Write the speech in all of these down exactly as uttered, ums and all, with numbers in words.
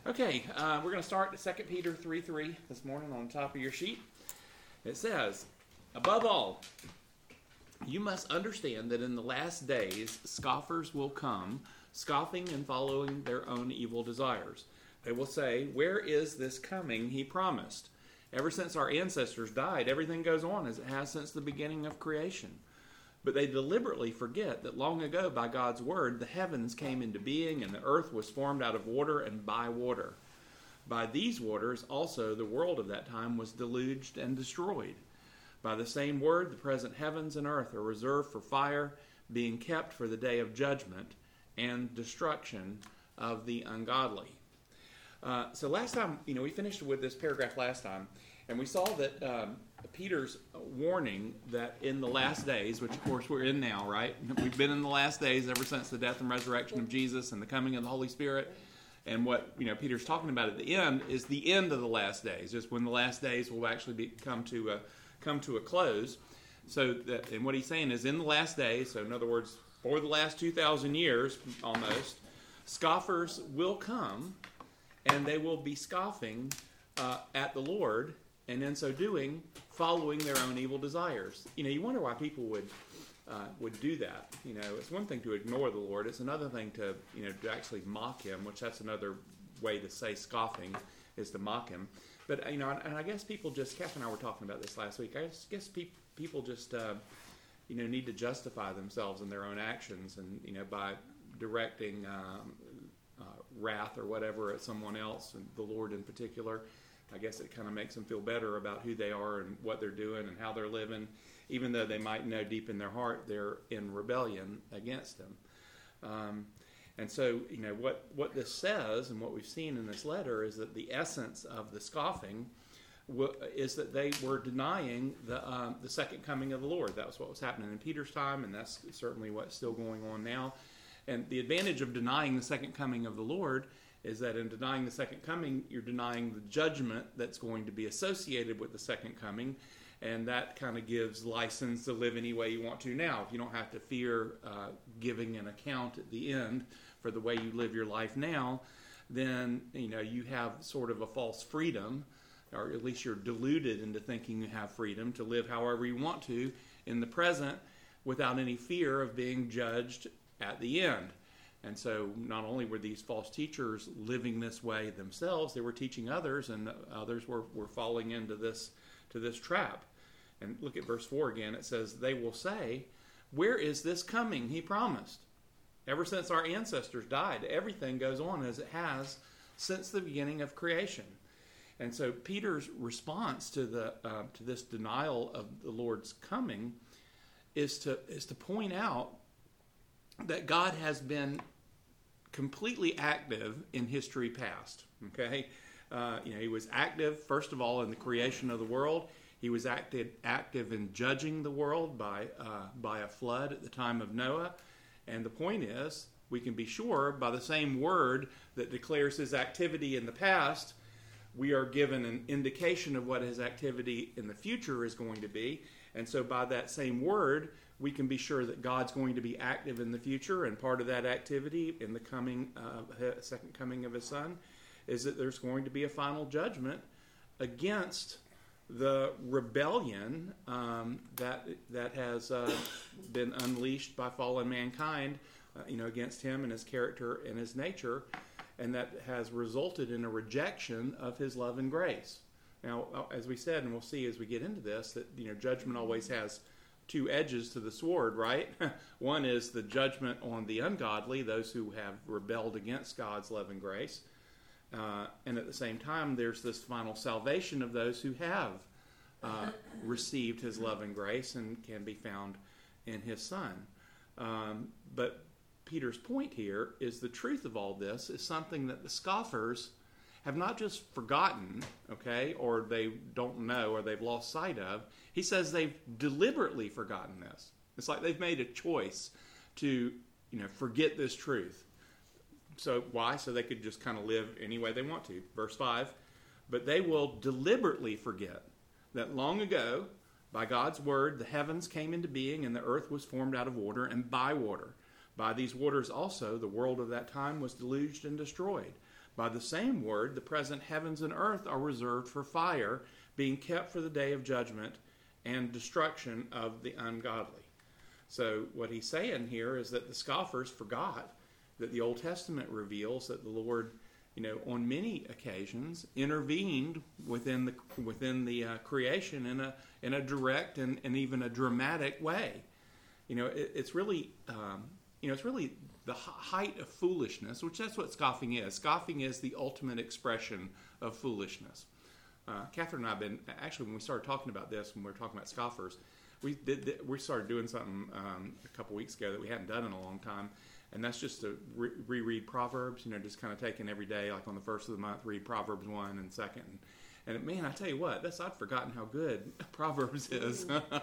Okay, uh, we're going to start Second Peter three three this morning on the top of your sheet. It says, above all, you must understand that in the last days scoffers will come, scoffing and following their own evil desires. They will say, where is this coming he promised? Ever since our ancestors died, everything goes on as it has since the beginning of creation. But they deliberately forget that long ago, by God's word, the heavens came into being and the earth was formed out of water and by water. By these waters also the world of that time was deluged and destroyed. By the same word, the present heavens and earth are reserved for fire, being kept for the day of judgment and destruction of the ungodly. Uh, so last time, you know, we finished with this paragraph last time, and we saw that um, Peter's warning that in the last days, which of course we're in now, right? We've been in the last days ever since the death and resurrection of Jesus and the coming of the Holy Spirit. And what, you know, Peter's talking about at the end is the end of the last days, just when the last days will actually be, come to a, come to a close. So, that, and what he's saying is in the last days, so in other words, for the last two thousand years almost, scoffers will come and they will be scoffing uh, at the Lord, and in so doing, following their own evil desires. You know, you wonder why people would uh, would do that. You know, it's one thing to ignore the Lord. It's another thing to, you know, to actually mock him, which that's another way to say scoffing, is to mock him. But, you know, and I guess people just, Kath and I were talking about this last week, I guess pe- people just, uh, you know, need to justify themselves in their own actions and, you know, by directing um, uh, wrath or whatever at someone else, and the Lord in particular. I guess it kind of makes them feel better about who they are and what they're doing and how they're living, even though they might know deep in their heart they're in rebellion against him. Um, and so, you know, what, what this says and what we've seen in this letter is that the essence of the scoffing w- is that they were denying the um, the second coming of the Lord. That was what was happening in Peter's time, and that's certainly what's still going on now. And the advantage of denying the second coming of the Lord is that in denying the second coming, you're denying the judgment that's going to be associated with the second coming, and that kind of gives license to live any way you want to now. If you don't have to fear uh, giving an account at the end for the way you live your life now, then, you know, you have sort of a false freedom, or at least you're deluded into thinking you have freedom to live however you want to in the present without any fear of being judged at the end. And so not only were these false teachers living this way themselves, they were teaching others, and others were, were falling into this to this trap. And look at verse four again. It says, they will say, where is this coming he promised? Ever since our ancestors died, everything goes on as it has since the beginning of creation. And so Peter's response to the uh, to this denial of the Lord's coming is to is to point out that God has been completely active in history past. Okay, uh, you know, he was active first of all in the creation of the world. He was active active in judging the world by uh, by a flood at the time of Noah. And the point is, we can be sure by the same word that declares his activity in the past, we are given an indication of what his activity in the future is going to be. And so by that same word, we can be sure that God's going to be active in the future, and part of that activity in the coming, uh, second coming of his Son is that there's going to be a final judgment against the rebellion um, that that has uh, been unleashed by fallen mankind, uh, you know, against him and his character and his nature, and that has resulted in a rejection of his love and grace. Now, as we said, and we'll see as we get into this, that, you know, judgment always has two edges to the sword, right? One is the judgment on the ungodly, those who have rebelled against God's love and grace. Uh, and at the same time, there's this final salvation of those who have uh, received his love and grace and can be found in his Son. Um, but Peter's point here is the truth of all this is something that the scoffers have not just forgotten, okay, or they don't know, or they've lost sight of. He says they've deliberately forgotten this. It's like they've made a choice to, you know, forget this truth. So why? So they could just kind of live any way they want to. Verse five, but they will deliberately forget that long ago, by God's word, the heavens came into being and the earth was formed out of water and by water. By these waters also, the world of that time was deluged and destroyed. By the same word, the present heavens and earth are reserved for fire, being kept for the day of judgment and destruction of the ungodly. So what he's saying here is that the scoffers forgot that the Old Testament reveals that the Lord, you know, on many occasions intervened within the within the uh, creation in a in a direct and, and even a dramatic way. You know, it, it's really um, you know it's really the height of foolishness, which that's what scoffing is. Scoffing is the ultimate expression of foolishness. Uh, Catherine and I have been, actually when we started talking about this, when we were talking about scoffers, we did we started doing something um, a couple weeks ago that we hadn't done in a long time, and that's just to re- reread Proverbs, you know, just kind of taking every day, like on the first of the month, read Proverbs one and second. And, and man, I tell you what, that's I'd forgotten how good Proverbs is.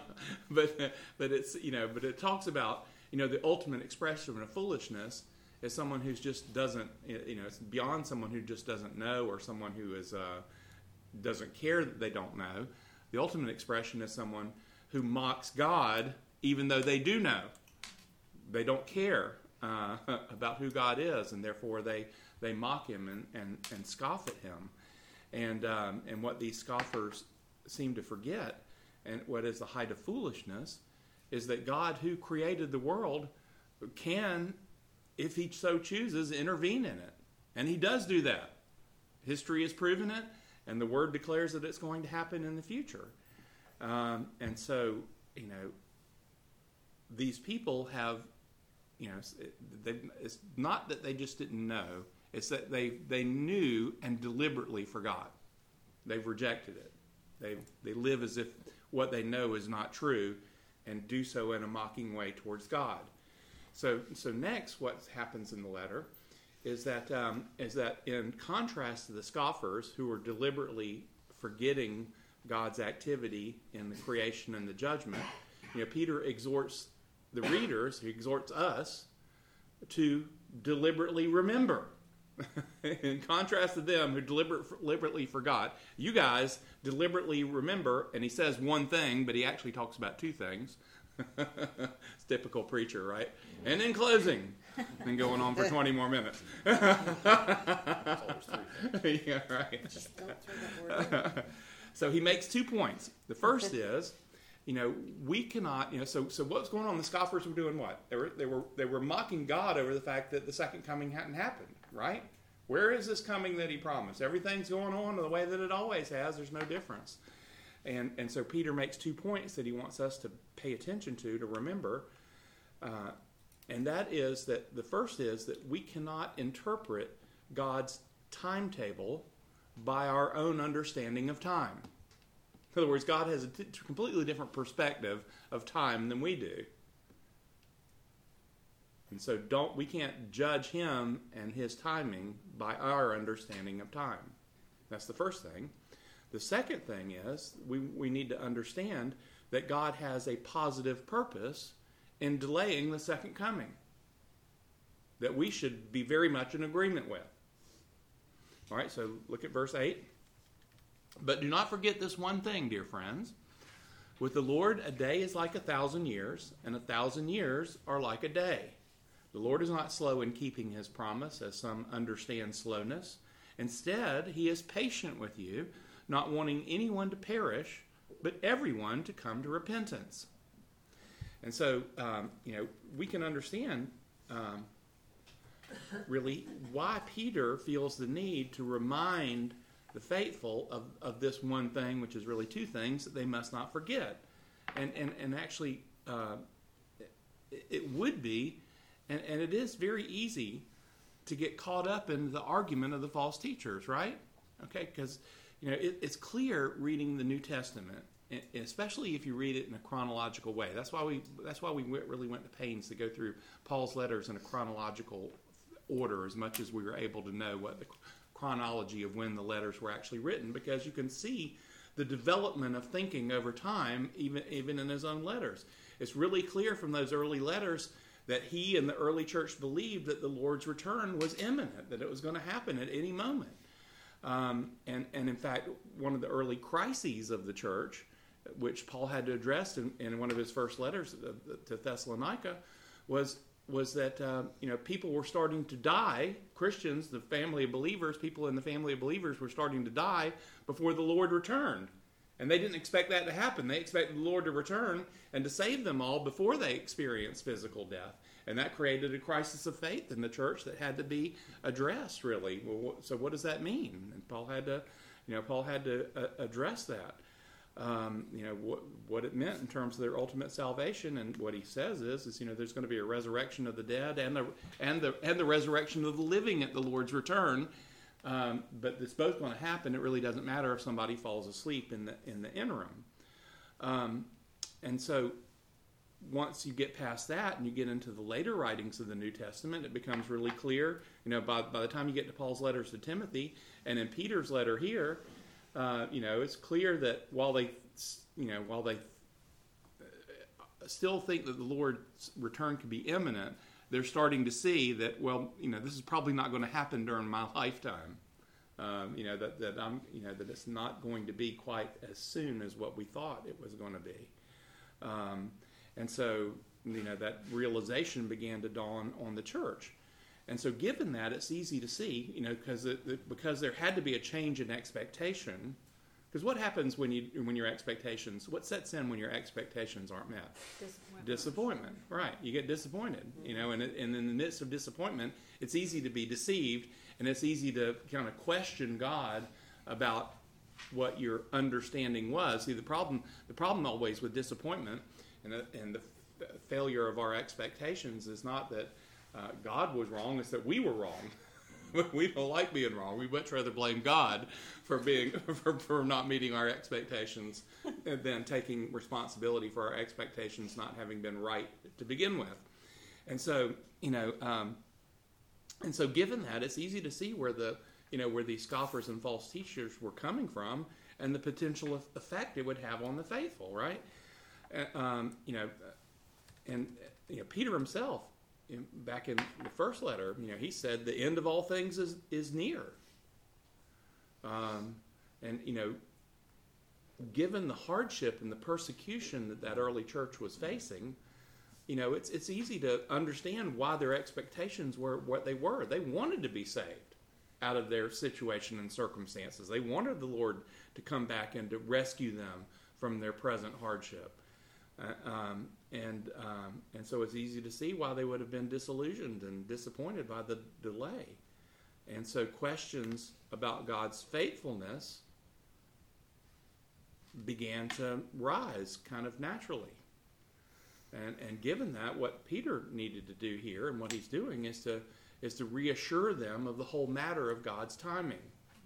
but but it's, you know, but it talks about, you know, the ultimate expression of foolishness is someone who just doesn't, you know, it's beyond someone who just doesn't know, or someone who is uh, doesn't care that they don't know. The ultimate expression is someone who mocks God even though they do know. They don't care uh, about who God is, and therefore they, they mock him and, and, and scoff at him. And um, and what these scoffers seem to forget, and what is the height of foolishness, is that God, who created the world, can, if he so chooses, intervene in it. And he does do that. History has proven it, and the Word declares that it's going to happen in the future. Um, and so, you know, these people have, you know, they, it's not that they just didn't know, it's that they, they knew and deliberately forgot. They've rejected it. They they live as if what they know is not true, and do so in a mocking way towards God. So so next, what happens in the letter is that um, is that in contrast to the scoffers who are deliberately forgetting God's activity in the creation and the judgment, you know, Peter exhorts the readers, he exhorts us to deliberately remember. In contrast to them who deliberate, deliberately forgot, you guys deliberately remember, and he says one thing, but he actually talks about two things. It's typical preacher, right? And in closing, and going on for twenty more minutes. Yeah, right. Just don't throw that word. So he makes two points. The first is, you know, we cannot, you know, so so what's going on? The scoffers were doing what? They were they were they were mocking God over the fact that the second coming hadn't happened, right? Where is this coming that he promised? Everything's going on the way that it always has. There's no difference. And and so Peter makes two points that he wants us to pay attention to, to remember. Uh, and that is that the first is that we cannot interpret God's timetable by our own understanding of time. In other words, God has a t- completely different perspective of time than we do. And so don't we can't judge him and his timing by our understanding of time. That's the first thing. The second thing is we, we need to understand that God has a positive purpose in delaying the second coming that we should be very much in agreement with. All right, so look at verse eight. But do not forget this one thing, dear friends. With the Lord, a day is like a thousand years, and a thousand years are like a day. The Lord is not slow in keeping his promise, as some understand slowness. Instead, he is patient with you, not wanting anyone to perish, but everyone to come to repentance. And so, um, you know, we can understand um, really why Peter feels the need to remind the faithful of, of this one thing, which is really two things, that they must not forget. And and, and actually, uh, it, it would be, and, and it is very easy to get caught up in the argument of the false teachers, right? Okay, because, you know, it, it's clear reading the New Testament, especially if you read it in a chronological way. That's why we that's why we really went to pains to go through Paul's letters in a chronological order as much as we were able to know what the chronology of when the letters were actually written, because you can see the development of thinking over time, even even in his own letters. It's really clear from those early letters that he and the early church believed that the Lord's return was imminent, that it was going to happen at any moment. Um, and, and in fact, one of the early crises of the church, which Paul had to address in, in one of his first letters to Thessalonica, was was that uh, you know people were starting to die. Christians, the family of believers, people in the family of believers were starting to die before the Lord returned. And they didn't expect that to happen. They expected the Lord to return and to save them all before they experienced physical death. And that created a crisis of faith in the church that had to be addressed, really. Well, so what does that mean? And Paul had to, you know, Paul had to uh, address that. Um, you know, what what it meant in terms of their ultimate salvation. And what he says is, is you know, there's going to be a resurrection of the dead and the and the and the resurrection of the living at the Lord's return. Um, but it's both going to happen. It really doesn't matter if somebody falls asleep in the in the interim. Um, and so once you get past that and you get into the later writings of the New Testament, it becomes really clear. You know, by by the time you get to Paul's letters to Timothy and in Peter's letter here, uh, you know, it's clear that while they, you know, while they still think that the Lord's return could be imminent, they're starting to see that, well, you know, this is probably not going to happen during my lifetime. Um, you know, that, that I'm, you know, that it's not going to be quite as soon as what we thought it was going to be. Um, and so, you know, that realization began to dawn on the church. And so given that, it's easy to see, you know, because it, because there had to be a change in expectation. Because what happens when you when your expectations, what sets in when your expectations aren't met? Disappointment. Disappointment, right. You get disappointed, mm-hmm. you know, and, and in the midst of disappointment, it's easy to be deceived, and it's easy to kind of question God about what your understanding was. See, the problem the problem always with disappointment and the, and the f- failure of our expectations is not that uh, God was wrong, it's that we were wrong. We don't like being wrong. We much rather blame God for being for, for not meeting our expectations than taking responsibility for our expectations not having been right to begin with. And so, you know, um, and so given that, it's easy to see where the you know where these scoffers and false teachers were coming from and the potential effect it would have on the faithful, right? Uh, um, you know, and you know Peter himself. In, back in the first letter, you know, he said the end of all things is, is near. Um, and, you know, given the hardship and the persecution that that early church was facing, you know, it's it's easy to understand why their expectations were what they were. They wanted to be saved out of their situation and circumstances. They wanted the Lord to come back and to rescue them from their present hardship. Uh, um, and um, and so it's easy to see why they would have been disillusioned and disappointed by the delay. And so questions about God's faithfulness began to rise kind of naturally. And and given that, what Peter needed to do here and what he's doing is to is to reassure them of the whole matter of God's timing.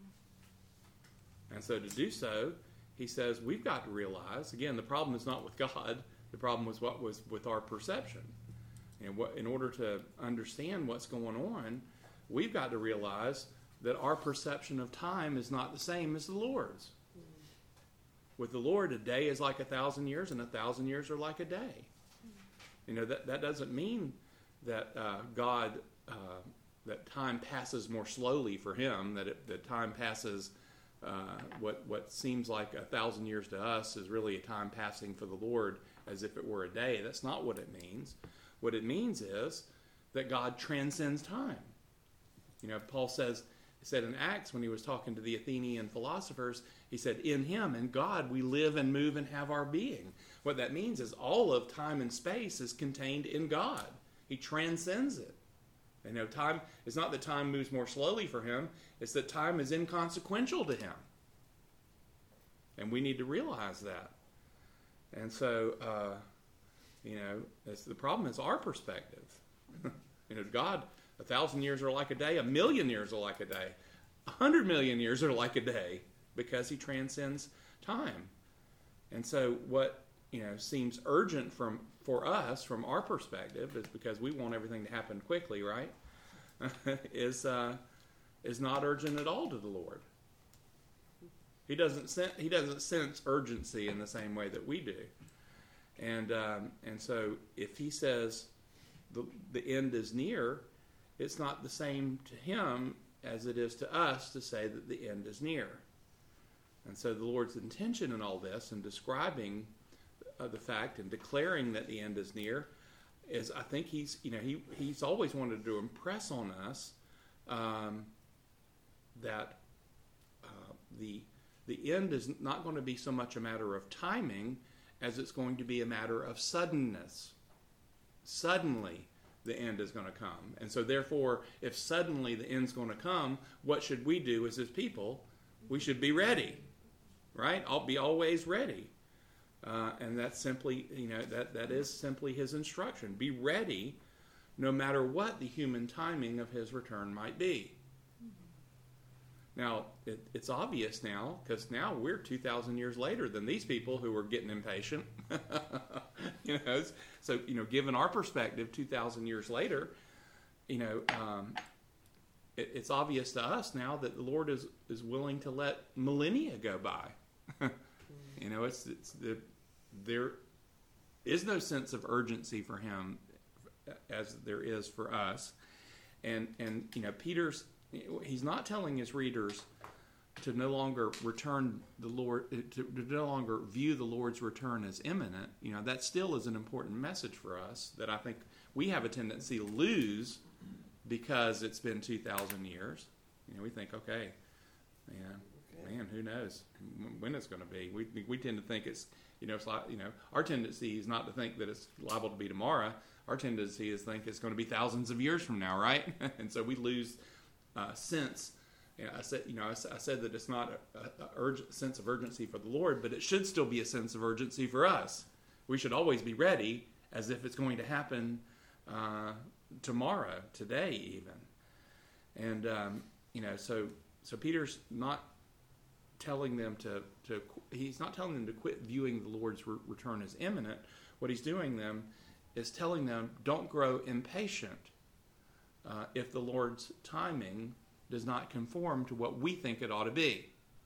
And so to do so, he says, we've got to realize, again, the problem is not with God. The problem was what was with our perception. And what, in order to understand what's going on, we've got to realize that our perception of time is not the same as the Lord's. With the Lord, a day is like a thousand years, and a thousand years are like a day. You know, that, that doesn't mean that uh, God, uh, that time passes more slowly for him, that, it, that time passes... Uh, what what seems like a thousand years to us is really a time passing for the Lord as if it were a day. That's not what it means. What it means is that God transcends time. You know, Paul says, he said in Acts when he was talking to the Athenian philosophers, he said, in him, in God, we live and move and have our being. What that means is all of time and space is contained in God. He transcends it. You know, time, it's not that time moves more slowly for him, it's that time is inconsequential to him. And we need to realize that. And so, uh, you know, it's, the problem is our perspective. You know, God, a thousand years are like a day, a million years are like a day, a hundred million years are like a day, because he transcends time. And so what, you know, seems urgent from for us, from our perspective, is because we want everything to happen quickly, right? is uh, is not urgent at all to the Lord. He doesn't sen- he doesn't sense urgency in the same way that we do, and um, and so if he says the the end is near, it's not the same to him as it is to us to say that the end is near. And so the Lord's intention in all this, in describing uh, the fact and declaring that the end is near, is I think he's, you know, he, he's always wanted to impress on us um, that uh, the the end is not going to be so much a matter of timing as it's going to be a matter of suddenness. Suddenly, the end is going to come. And so therefore, if suddenly the end's going to come, what should we do as his people? We should be ready, right? I'll be always ready. Uh, and that's simply, you know, that, that is simply his instruction. Be ready no matter what the human timing of his return might be. Now, it, it's obvious now, because now we're two thousand years later than these people who were getting impatient. you know, so, you know, given our perspective, two thousand years later, you know, um, it, it's obvious to us now that the Lord is, is willing to let millennia go by. you know, it's, it's the, there is no sense of urgency for him as there is for us. And, and you know, Peter's, he's not telling his readers to no longer return the Lord, to, to no longer view the Lord's return as imminent. You know, that still is an important message for us that I think we have a tendency to lose because it's been two thousand years. You know, we think, okay, man, okay. man, who knows when it's going to be? We we tend to think it's, you know, it's like, you know, our tendency is not to think that it's liable to be tomorrow. Our tendency is to think it's going to be thousands of years from now, right? And so we lose Uh, sense. You know, I said, you know, I, I said that it's not a, a, a urgent sense of urgency for the Lord, but it should still be a sense of urgency for us. We should always be ready, as if it's going to happen uh, tomorrow, today, even. And um, you know, so so Peter's not telling them to to he's not telling them to quit viewing the Lord's re- return as imminent. What he's doing them is telling them, don't grow impatient. Uh, if the Lord's timing does not conform to what we think it ought to be.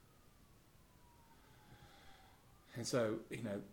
And so, you know,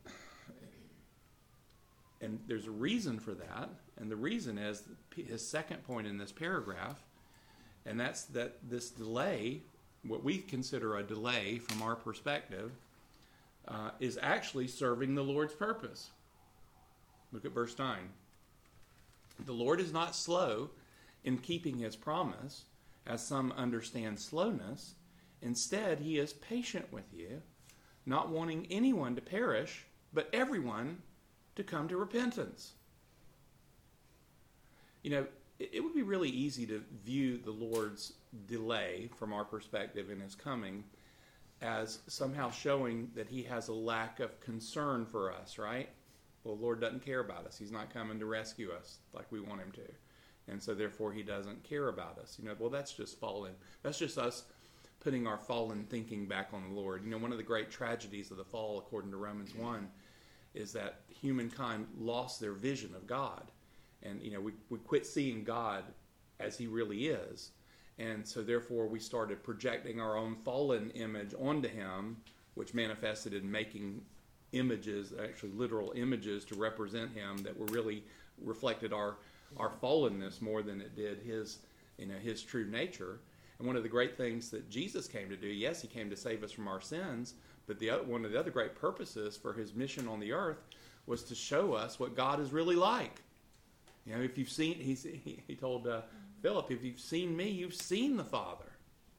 and there's a reason for that, and the reason is his second point in this paragraph, and that's that this delay, what we consider a delay from our perspective, uh, is actually serving the Lord's purpose. Look at verse nine. The Lord is not slow in keeping his promise, as some understand slowness. Instead, he is patient with you, not wanting anyone to perish, but everyone to come to repentance. You know, it, it would be really easy to view the Lord's delay from our perspective in his coming as somehow showing that he has a lack of concern for us, right? Well, the Lord doesn't care about us. He's not coming to rescue us like we want him to. And so therefore he doesn't care about us. You know, well, that's just fallen. That's just us putting our fallen thinking back on the Lord. You know, one of the great tragedies of the fall, according to Romans one, is that humankind lost their vision of God. And, you know, we, we quit seeing God as he really is. And so therefore we started projecting our own fallen image onto him, which manifested in making images, actually literal images, to represent him that were really reflected our our fallenness more than it did his, you know, his true nature. And one of the great things that Jesus came to do, yes, he came to save us from our sins, but the other, one of the other great purposes for his mission on the earth was to show us what God is really like. You know, if you've seen, he's, he, he told uh, Philip, if you've seen me, you've seen the Father.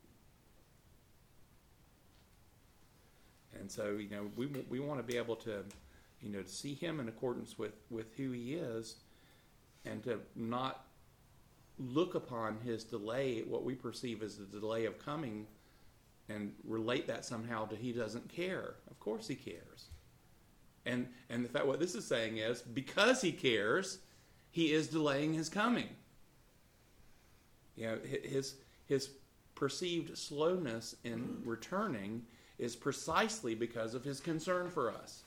And so, you know, we we want to be able to, you know, to see him in accordance with, with who he is, and to not look upon his delay, what we perceive as the delay of coming, and relate that somehow to he doesn't care. Of course he cares. And and the fact, what this is saying is, because he cares, he is delaying his coming. You know, his his perceived slowness in returning is precisely because of his concern for us.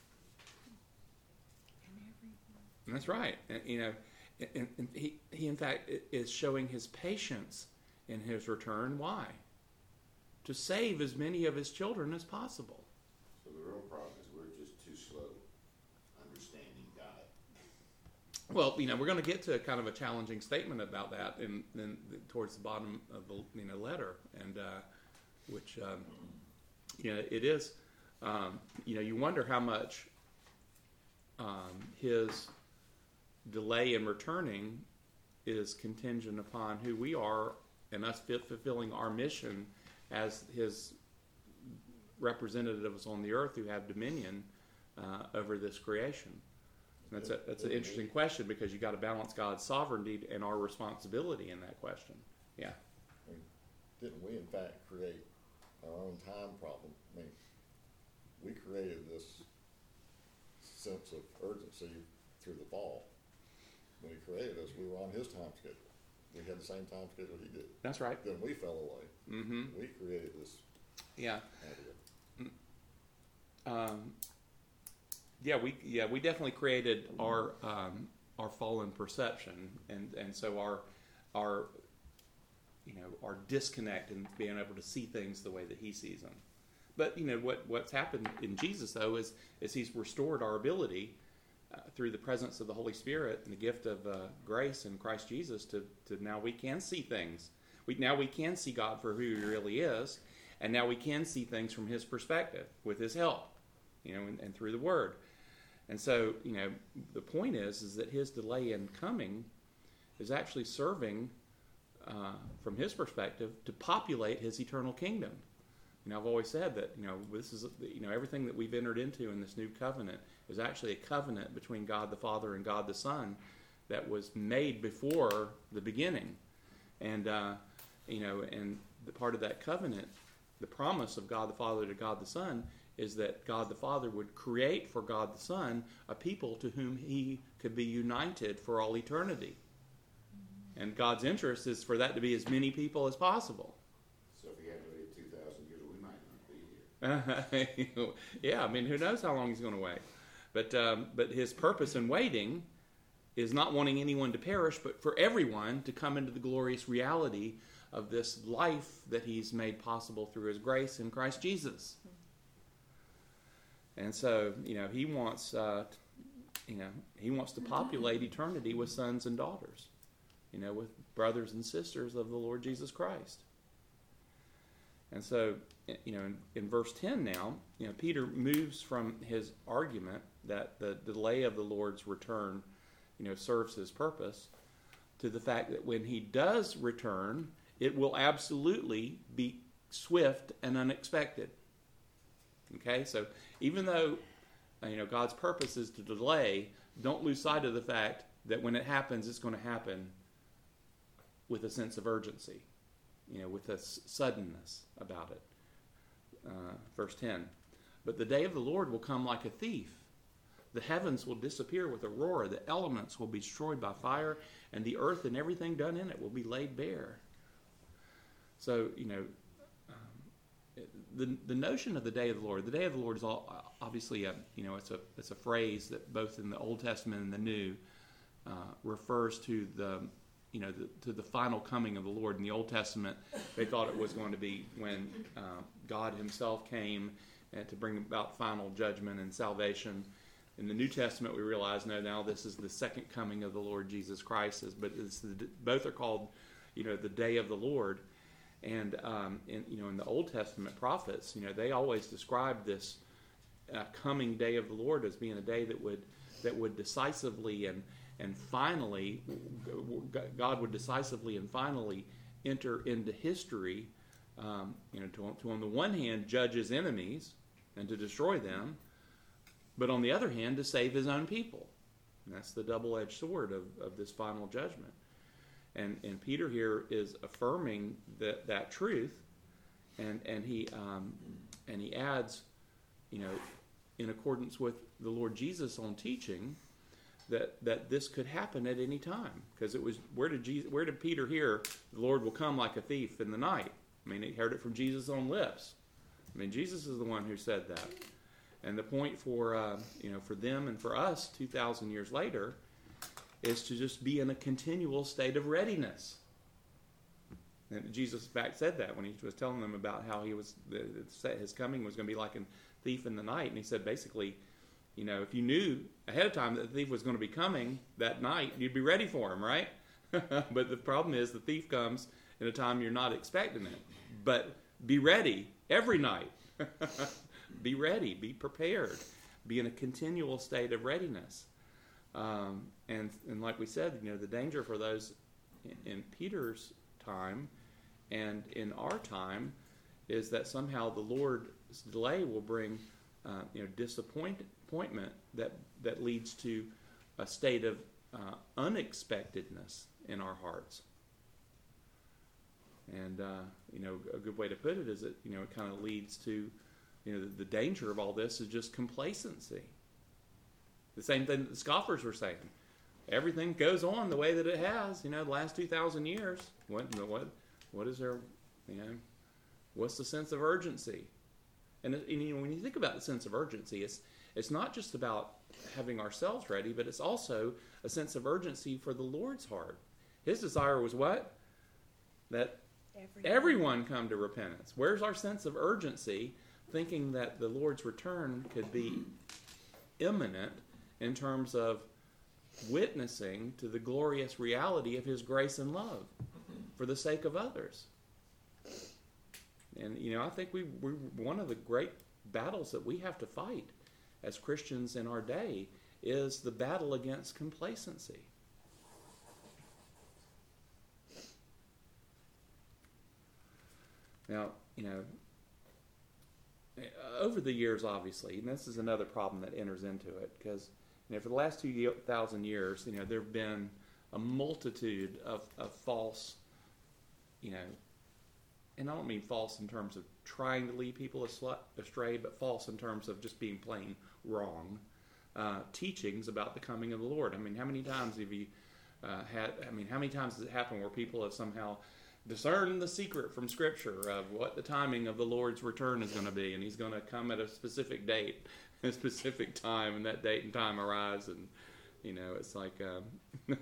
And that's right. And, you know, and, and he, he, in fact, is showing his patience in his return. Why? To save as many of his children as possible. So the real problem is we're just too slow understanding God. Well, you know, we're going to get to kind of a challenging statement about that in, in towards the bottom of the you know letter, and uh, which um, you know it is. Um, you know, you wonder how much um, his delay in returning is contingent upon who we are and us fulfilling our mission as his representatives on the earth who have dominion uh, over this creation. And that's a, that's an interesting question, because you got to balance God's sovereignty and our responsibility in that question. Yeah. I mean, didn't we in fact create our own time problem? I mean, we created this sense of urgency through the fall. When he created us, we were on his time schedule. We had the same time schedule he did. That's right. Then we fell away. Mm-hmm. We created this Yeah. idea. Um, yeah, we yeah we definitely created our um, our fallen perception, and, and so our our you know our disconnect in being able to see things the way that he sees them. But you know what what's happened in Jesus though is is he's restored our ability uh, through the presence of the Holy Spirit and the gift of uh, grace in Christ Jesus to to now we can see things. We now we can see God for who he really is, and now we can see things from his perspective with his help, you know, and, and through the Word. And so, you know, the point is, is that his delay in coming is actually serving, uh, from his perspective, to populate his eternal kingdom. You know, I've always said that, you know, this is, you know, everything that we've entered into in this new covenant is actually a covenant between God the Father and God the Son that was made before the beginning. And, uh, you know, and the part of that covenant, the promise of God the Father to God the Son, is that God the Father would create for God the Son a people to whom he could be united for all eternity. And God's interest is for that to be as many people as possible. So if he had to wait two thousand years, we might not be here. Yeah, I mean, who knows how long he's going to wait. But, um, but his purpose in waiting is not wanting anyone to perish, but for everyone to come into the glorious reality of this life that he's made possible through his grace in Christ Jesus. And so, you know, he wants, uh, you know, he wants to populate eternity with sons and daughters, you know, with brothers and sisters of the Lord Jesus Christ. And so, you know, in, in verse ten now, you know, Peter moves from his argument that the delay of the Lord's return, you know, serves his purpose, to the fact that when he does return, it will absolutely be swift and unexpected. Okay, so even though, you know, God's purpose is to delay, don't lose sight of the fact that when it happens, it's going to happen with a sense of urgency, you know, with a suddenness about it. Uh, verse ten, but the day of the Lord will come like a thief. The heavens will disappear with a roar. The elements will be destroyed by fire, and the earth and everything done in it will be laid bare. So, you know, The the notion of the day of the Lord, the day of the Lord is all, obviously a you know it's a it's a phrase that both in the Old Testament and the New uh, refers to the you know the, to the final coming of the Lord. In the Old Testament, they thought it was going to be when uh, God Himself came and to bring about final judgment and salvation. In the New Testament, we realize no, now this is the second coming of the Lord Jesus Christ. But it's the, both are called you know the day of the Lord. And um, in, you know, in the Old Testament prophets, you know, they always described this uh, coming day of the Lord as being a day that would that would decisively and and finally, God would decisively and finally enter into history. Um, you know, to, to on the one hand judge His enemies and to destroy them, but on the other hand to save His own people. And that's the double-edged sword of, of this final judgment. And and Peter here is affirming that that truth, and and he um, and he adds, you know, in accordance with the Lord Jesus' own teaching, that that this could happen at any time, because it was where did Jesus, where did Peter hear the Lord will come like a thief in the night? I mean, he heard it from Jesus' own lips. I mean, Jesus is the one who said that. And the point for uh, you know for them and for us two thousand years later is to just be in a continual state of readiness. And Jesus, in fact, said that when he was telling them about how he was, the, his coming was going to be like a thief in the night. And he said, basically, you know, if you knew ahead of time that the thief was going to be coming that night, you'd be ready for him, right? But the problem is the thief comes in a time you're not expecting it. But be ready every night. Be ready. Be prepared. Be in a continual state of readiness. Um, and and like we said, you know, the danger for those in, in Peter's time and in our time is that somehow the Lord's delay will bring, uh, you know, disappointment that that leads to a state of uh, unexpectedness in our hearts. And uh, you know, a good way to put it is that, you know, it kind of leads to, you know, the, the danger of all this is just complacency. The same thing that the scoffers were saying. Everything goes on the way that it has, you know, the last two thousand years. What, what, what is there, you know, what's the sense of urgency? And, and you know, when you think about the sense of urgency, it's it's not just about having ourselves ready, but it's also a sense of urgency for the Lord's heart. His desire was what? That Everyone. everyone come to repentance. Where's our sense of urgency, thinking that the Lord's return could be imminent in terms of witnessing to the glorious reality of His grace and love for the sake of others? And, you know, I think we, we one of the great battles that we have to fight as Christians in our day is the battle against complacency. Now, you know, over the years, obviously, and this is another problem that enters into it, because, you know, for the last two thousand years, you know, there have been a multitude of, of false, you know, and I don't mean false in terms of trying to lead people astray, but false in terms of just being plain wrong, uh, teachings about the coming of the Lord. I mean, how many times have you uh, had, I mean, how many times has it happened where people have somehow discerned the secret from Scripture of what the timing of the Lord's return is going to be, and He's going to come at a specific date, a specific time, and that date and time arrives, and, you know, it's like, um,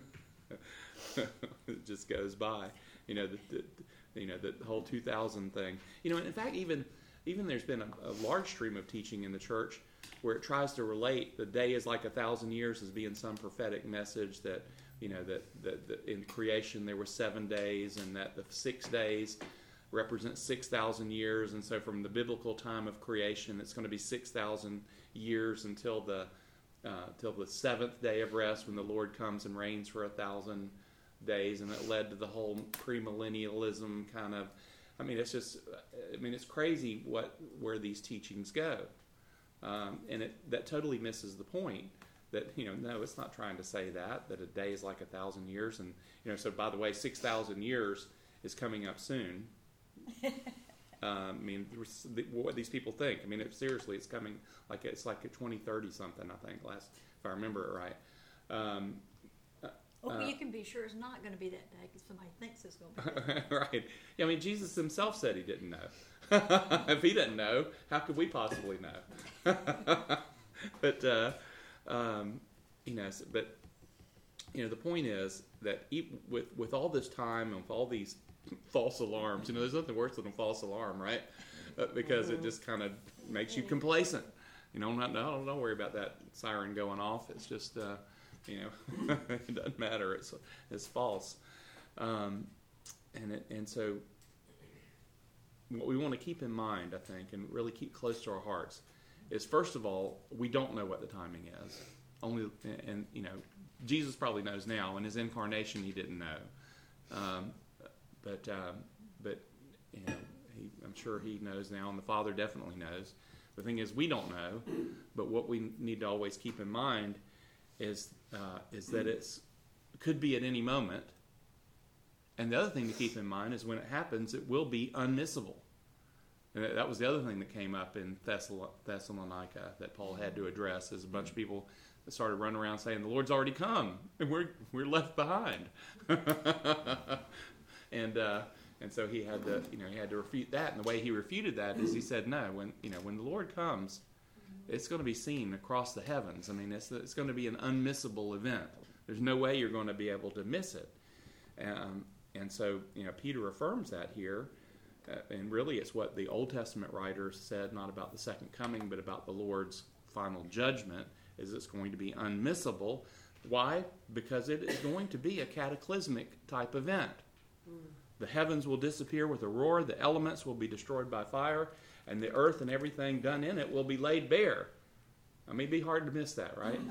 it just goes by, you know, the, the, you know, the whole two thousand thing. You know, and in fact, even even there's been a, a large stream of teaching in the church where it tries to relate the day is like a thousand years as being some prophetic message that, you know, that, that, that in creation there were seven days and that the six days represent six thousand years. And so from the biblical time of creation, it's going to be six thousand years until the, uh, till the seventh day of rest when the Lord comes and reigns for a thousand days. And it led to the whole premillennialism kind of, I mean, it's just, I mean, it's crazy what, where these teachings go. Um, and it, that totally misses the point. That, you know, no, it's not trying to say that, that a day is like a thousand years. And, you know, so by the way, six thousand years is coming up soon. um, I mean, what these people think. I mean, it, seriously, it's coming, like it's like a twenty thirty something, I think, last, if I remember it right. Um, Well, uh, you can be sure it's not going to be that day because somebody thinks it's going to be that day. Right. I mean, Jesus Himself said He didn't know. If He didn't know, how could we possibly know? But, uh, um, you know, but, you know, the point is that even with, with all this time and with all these false alarms, you know, there's nothing worse than a false alarm, right? Uh, because it just kind of makes you complacent. You know, not, no, don't worry about that siren going off. It's just, uh, you know, it doesn't matter. It's it's false. Um, and it, and so what we want to keep in mind, I think, and really keep close to our hearts, is first of all, we don't know what the timing is. Only, and you know, Jesus probably knows now. In His incarnation, He didn't know, um, but um, but you know, he, I'm sure He knows now, and the Father definitely knows. The thing is, we don't know, but what we need to always keep in mind is uh, is that it's could be at any moment. And the other thing to keep in mind is when it happens, it will be unmissable. And that was the other thing that came up in Thessalonica that Paul had to address, is a bunch of people that started running around saying the Lord's already come and we're we're left behind. and uh, and so he had to you know he had to refute that. And the way he refuted that is he said, no, when you know when the Lord comes, it's going to be seen across the heavens. I mean, it's it's going to be an unmissable event. There's no way you're going to be able to miss it. Um, and so you know Peter affirms that here. Uh, and really it's what the Old Testament writers said, not about the second coming, but about the Lord's final judgment, is it's going to be unmissable. Why? Because it is going to be a cataclysmic type event. Mm. The heavens will disappear with a roar, the elements will be destroyed by fire, and the earth and everything done in it will be laid bare. I mean, it'd be hard to miss that, right?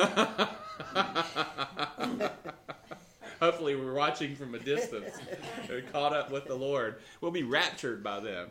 Hopefully we're watching from a distance. We're caught up with the Lord. We'll be raptured by then.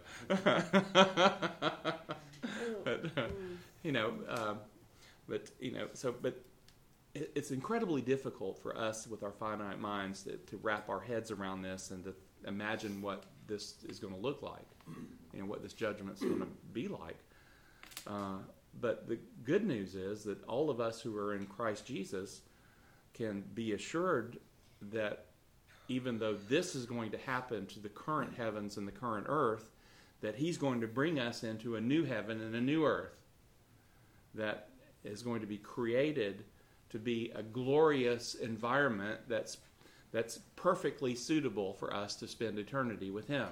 But, uh, you know, um, but, you know, so, but it, it's incredibly difficult for us with our finite minds to, to wrap our heads around this and to imagine what this is going to look like and what this judgment's going to be like. Uh, but the good news is that all of us who are in Christ Jesus can be assured that even though this is going to happen to the current heavens and the current earth, that he's going to bring us into a new heaven and a new earth that is going to be created to be a glorious environment that's that's perfectly suitable for us to spend eternity with him.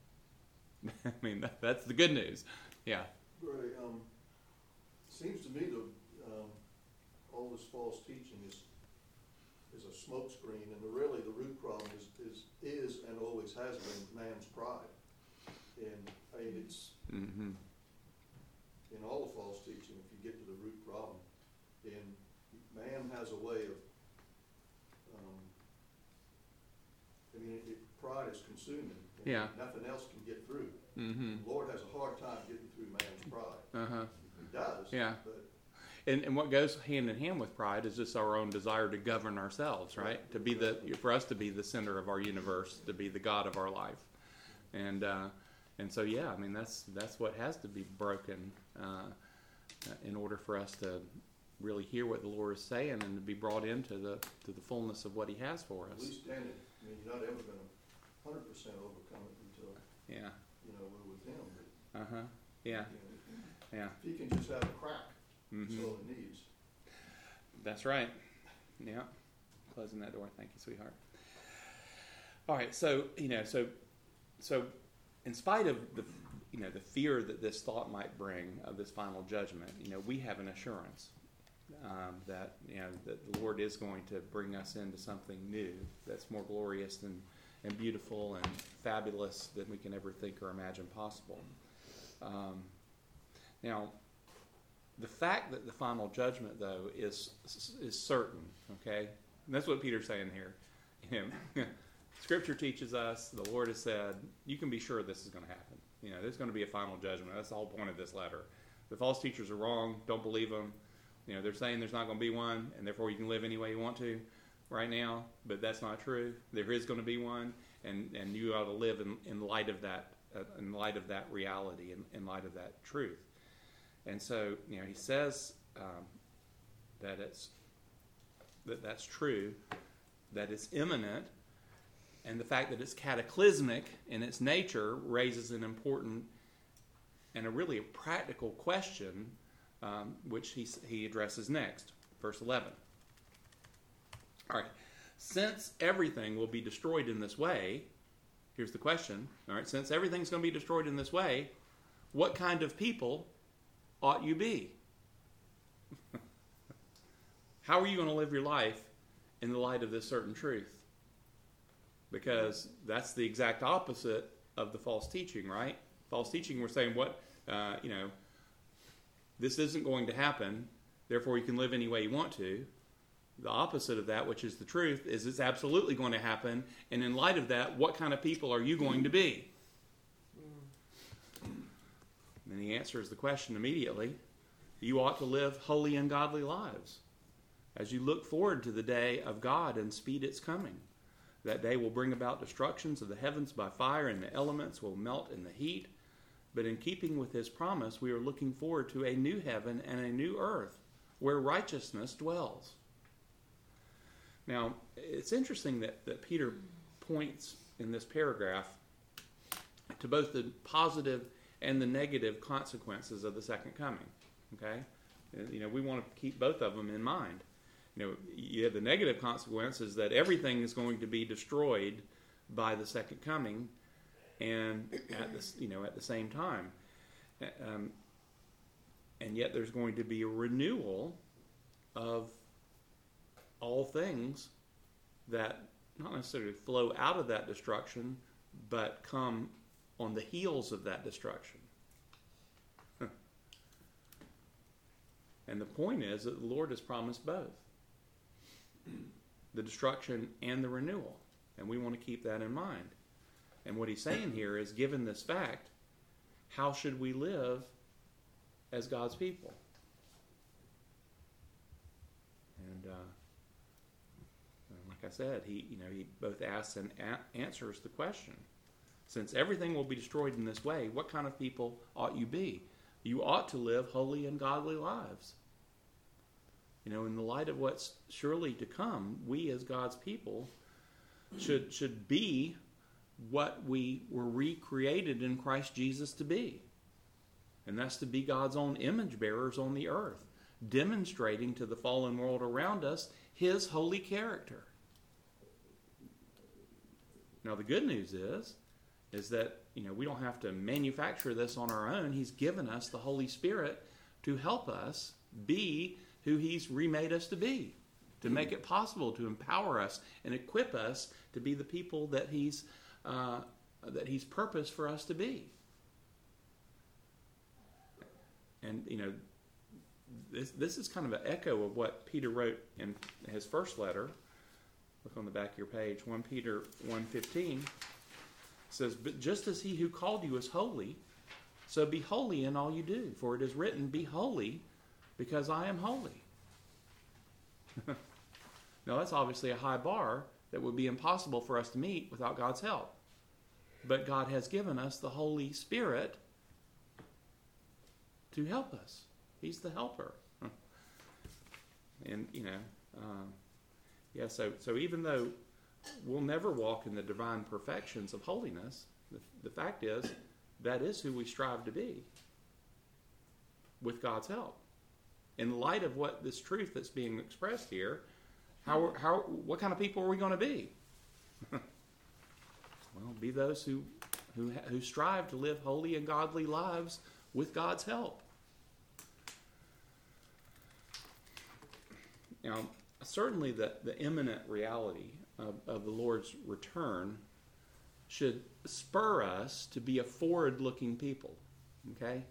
I mean, that, that's the good news. Yeah. Right. Um, seems to me that um, all this false teaching is is a smokescreen, and the, really the root problem is, is is and always has been man's pride. And I mean, it's Mm-hmm. in all the false teaching. If you get to the root problem, and man has a way of, um, I mean, it, it, pride is consuming. And Yeah. nothing else can get through. Mm-hmm. The Lord has a hard time getting through man's pride. Uh-huh. He does. Yeah. But And, and what goes hand in hand with pride is just our own desire to govern ourselves, right? To be the, for us to be the center of our universe, to be the God of our life. And, uh, and so, yeah, I mean, that's, that's what has to be broken, uh, in order for us to really hear what the Lord is saying and to be brought into the, to the fullness of what he has for at us. least then, it, I mean, you're not ever going to one hundred percent overcome it until, Yeah. you know, we're with him. But, Uh-huh. Yeah. you know, Yeah. if he can just have a crack, Mm-hmm. that's all it needs. That's right. Yeah. Closing that door. Thank you, sweetheart. All right. So, you know, so, so in spite of the, you know, the fear that this thought might bring of this final judgment, you know, we have an assurance um, that, you know, that the Lord is going to bring us into something new that's more glorious than, and beautiful and fabulous than we can ever think or imagine possible. Um, now, the fact that the final judgment, though, is is certain, okay? And that's what Peter's saying here. You know, Scripture teaches us, the Lord has said, you can be sure this is going to happen. You know, there's going to be a final judgment. That's the whole point of this letter. The false teachers are wrong. Don't believe them. You know, they're saying there's not going to be one, and therefore you can live any way you want to right now, but that's not true. There is going to be one, and, and you ought to live in, in light of that, uh, in light of that reality, in, in light of that truth. And so, you know, he says um, that it's that that's true, that it's imminent, and the fact that it's cataclysmic in its nature raises an important and a really practical question, um, which he he addresses next, verse eleven. All right, since everything will be destroyed in this way, here's the question. All right, since everything's going to be destroyed in this way, what kind of people ought you be? How are you going to live your life in the light of this certain truth? Because that's the exact opposite of the false teaching, right? False teaching, we're saying, what, uh, you know, this isn't going to happen, therefore you can live any way you want to. The opposite of that, which is the truth, is it's absolutely going to happen, and in light of that, what kind of people are you going to be? And he answers the question immediately. You ought to live holy and godly lives as you look forward to the day of God and speed its coming. That day will bring about destructions of the heavens by fire, and the elements will melt in the heat. But in keeping with his promise, we are looking forward to a new heaven and a new earth where righteousness dwells. Now, it's interesting that, that Peter points in this paragraph to both the positive and the negative consequences of the second coming. Okay? You know, we want to keep both of them in mind. You know, you have the negative consequences that everything is going to be destroyed by the second coming, and at the, you know, at the same time. Um, and yet there's going to be a renewal of all things that not necessarily flow out of that destruction, but come on the heels of that destruction. And the point is that the Lord has promised both, the destruction and the renewal. And we want to keep that in mind. And what he's saying here is, given this fact, how should we live as God's people? And uh, like I said, he you know he both asks and a- answers the question. Since everything will be destroyed in this way, what kind of people ought you be? You ought to live holy and godly lives. You know, in the light of what's surely to come, we as God's people should should be what we were recreated in Christ Jesus to be. And that's to be God's own image bearers on the earth, demonstrating to the fallen world around us his holy character. Now the good news is, is that, you know, we don't have to manufacture this on our own. He's given us the Holy Spirit to help us be who he's remade us to be, to make it possible to empower us and equip us to be the people that he's uh, that he's purposed for us to be. And, you know, this this is kind of an echo of what Peter wrote in his first letter. Look on the back of your page, First Peter one fifteen. Says, but just as he who called you is holy, so be holy in all you do. For it is written, be holy, because I am holy. Now that's obviously a high bar that would be impossible for us to meet without God's help. But God has given us the Holy Spirit to help us. He's the helper. And, you know, um, yeah, so, so even though we'll never walk in the divine perfections of holiness, the, the fact is, that is who we strive to be with God's help. In light of what this truth that's being expressed here, how, how, what kind of people are we going to be? Well, be those who, who, who strive to live holy and godly lives with God's help. Now, certainly the, the imminent reality of, of the Lord's return should spur us to be a forward-looking people. Okay?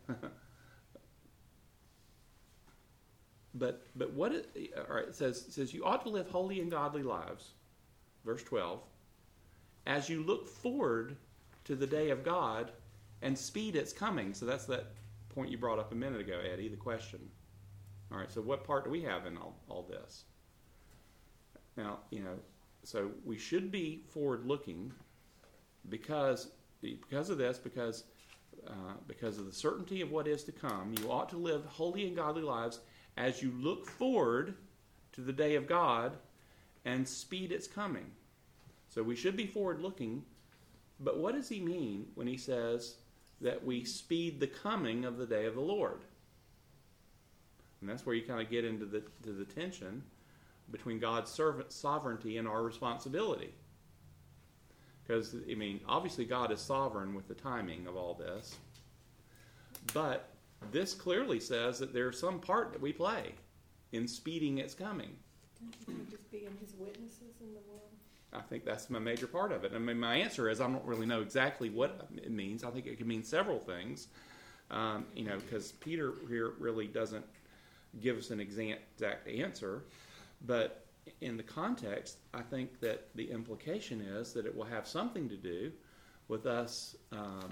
but but what it, all right, it says it says you ought to live holy and godly lives, verse twelve, as you look forward to the day of God and speed its coming. So that's that point you brought up a minute ago, Eddie, the question. All right, so what part do we have in all, all this? Now, you know, so we should be forward-looking because because of this, because uh, because of the certainty of what is to come. You ought to live holy and godly lives as you look forward to the day of God and speed its coming. So we should be forward-looking, but what does he mean when he says that we speed the coming of the day of the Lord? And that's where you kind of get into the to the tension between God's servant sovereignty and our responsibility. Because, I mean, obviously God is sovereign with the timing of all this. But this clearly says that there's some part that we play in speeding its coming. Don't you just being his witnesses in the world? I think that's my major part of it. I mean, my answer is I don't really know exactly what it means. I think it can mean several things. Um, you know, because Peter here really doesn't give us an exact, exact answer. But in the context, I think that the implication is that it will have something to do with us um,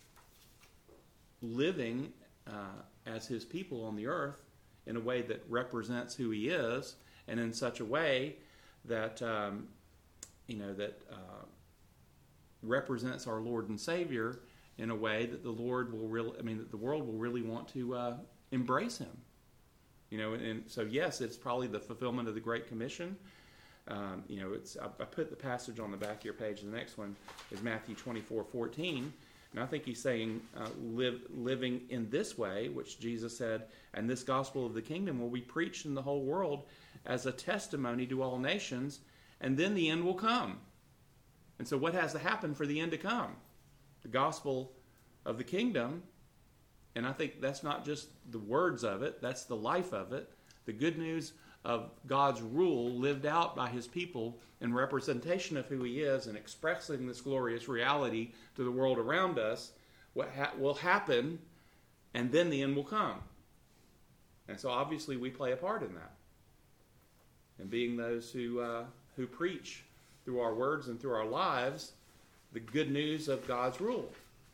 living uh, as his people on the earth in a way that represents who he is, and in such a way that um, you know that uh, represents our Lord and Savior in a way that the Lord will really, I mean, that the world will really want to uh, embrace him. You know, and, and so yes, it's probably the fulfillment of the Great Commission. Um, you know, it's I, I put the passage on the back of your page. The next one is Matthew twenty-four fourteen, and I think he's saying uh, live living in this way, which Jesus said, and this gospel of the kingdom will be preached in the whole world as a testimony to all nations, and then the end will come. And so, what has to happen for the end to come? The gospel of the kingdom. And I think that's not just the words of it, that's the life of it. The good news of God's rule lived out by his people in representation of who he is and expressing this glorious reality to the world around us, what ha- will happen, and then the end will come. And so obviously we play a part in that. And being those who uh, who preach through our words and through our lives the good news of God's rule.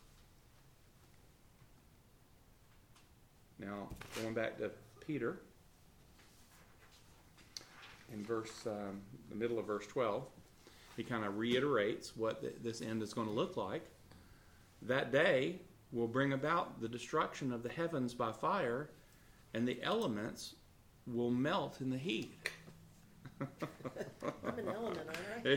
Now, going back to Peter, in verse, um, the middle of verse twelve, he kind of reiterates what th- this end is going to look like. That day will bring about the destruction of the heavens by fire, and the elements will melt in the heat. I'm an element,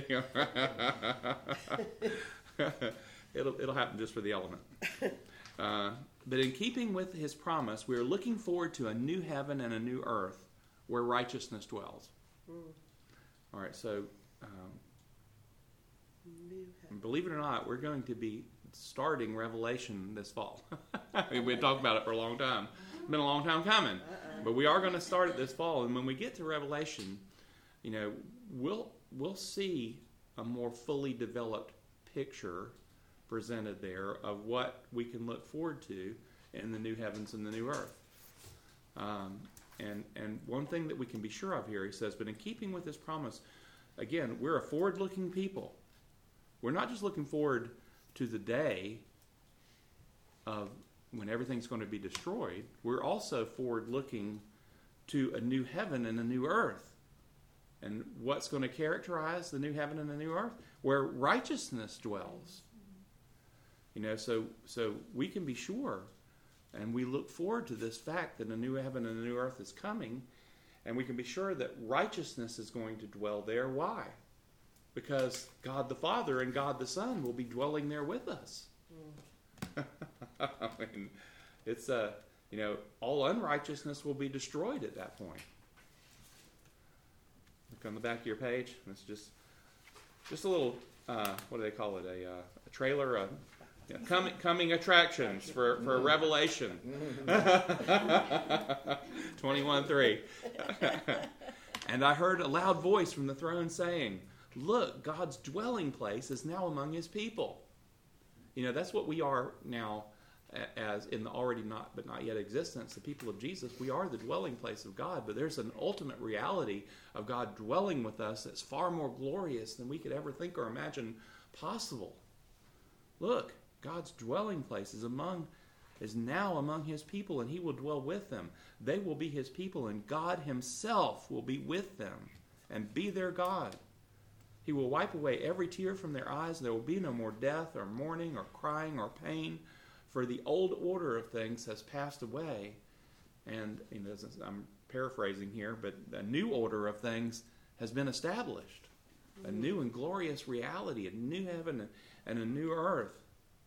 aren't I? it'll, it'll happen just for the element. Uh, but in keeping with his promise, we are looking forward to a new heaven and a new earth where righteousness dwells. Mm. All right, so um, New heaven. believe it or not, we're going to be starting Revelation this fall. I mean, we've talked about it for a long time. It's been a long time coming. Uh-uh. But we are going to start it this fall. And when we get to Revelation, you know, we'll we'll see a more fully developed picture presented there of what we can look forward to in the new heavens and the new earth. Um, and and one thing that we can be sure of here, he says, but in keeping with this promise, again, we're a forward-looking people. We're not just looking forward to the day of when everything's going to be destroyed. We're also forward-looking to a new heaven and a new earth. And what's going to characterize the new heaven and the new earth? Where righteousness dwells. You know, so so we can be sure, and we look forward to this fact that a new heaven and a new earth is coming, and we can be sure that righteousness is going to dwell there. Why? Because God the Father and God the Son will be dwelling there with us. Mm. I mean, it's a, uh, you know, all unrighteousness will be destroyed at that point. Look on the back of your page. It's just, just a little, uh, what do they call it? A, uh, a trailer, a, you know, coming coming attractions for, for Revelation. twenty-one three. And I heard a loud voice from the throne saying, "Look, God's dwelling place is now among his people." You know, that's what we are now as in the already not but not yet existence, the people of Jesus. We are the dwelling place of God, but there's an ultimate reality of God dwelling with us that's far more glorious than we could ever think or imagine possible. Look, God's dwelling place is among is now among his people, and he will dwell with them. They will be his people, and God himself will be with them and be their God. He will wipe away every tear from their eyes. There will be no more death or mourning or crying or pain, for the old order of things has passed away. And you know, I'm paraphrasing here, but a new order of things has been established. A new and glorious reality, a new heaven and a new earth.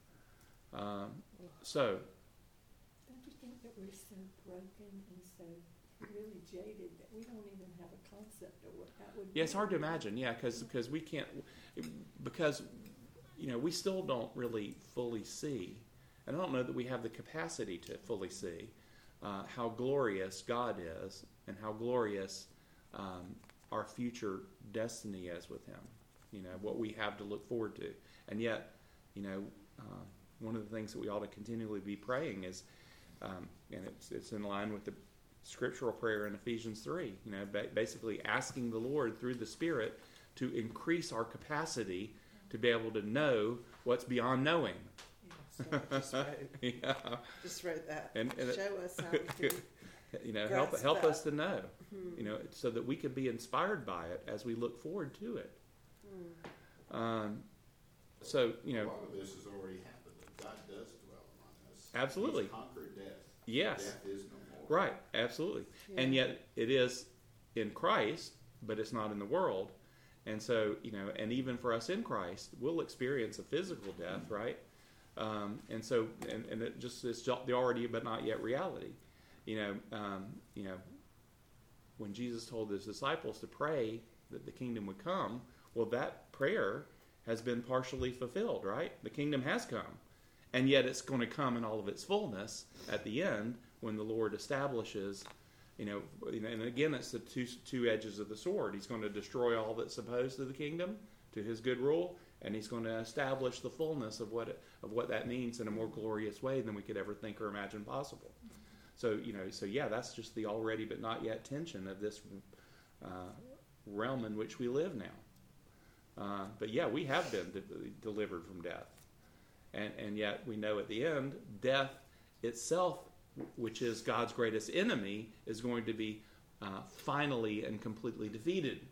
Um, so, Don't you think that we're so broken and so really jaded that we don't even have a concept of what that would be? yeah, it's hard to imagine, yeah, because because we can't, because, you know, we still don't really fully see, and I don't know that we have the capacity to fully see uh, how glorious God is and how glorious um, our future destiny is with him, you know, what we have to look forward to. And yet, you know, uh, one of the things that we ought to continually be praying is, um, and it's, it's in line with the scriptural prayer in Ephesians three, you know, ba- basically asking the Lord through the Spirit to increase our capacity to be able to know what's beyond knowing. Yeah, so just wrote, yeah. just wrote that. And, and Show us how to. you know, help grasp help that. us to know, Hmm. you know, so that we can be inspired by it as we look forward to it. Hmm. Um, so, you A know, lot of this has already happened. God does dwell among us. Absolutely. He's conquered death. yes, Death is no more. right, absolutely. Yeah. And yet it is in Christ, but it's not in the world. And so, you know, and even for us in Christ, we'll experience a physical death, right? Um, and so, and, and it just is the already but not yet reality. You know, um, you know, when Jesus told his disciples to pray that the kingdom would come, well, that prayer has been partially fulfilled, right? The kingdom has come. And yet it's going to come in all of its fullness at the end when the Lord establishes, you know, and again, it's the two, two edges of the sword. He's going to destroy all that's opposed to the kingdom, to his good rule, and he's going to establish the fullness of what it, of what that means in a more glorious way than we could ever think or imagine possible. So, you know, so yeah, that's just the already but not yet tension of this uh, realm in which we live now. Uh, but yeah, we have been de- delivered from death. And, and yet we know at the end, death itself, which is God's greatest enemy, is going to be uh, finally and completely defeated.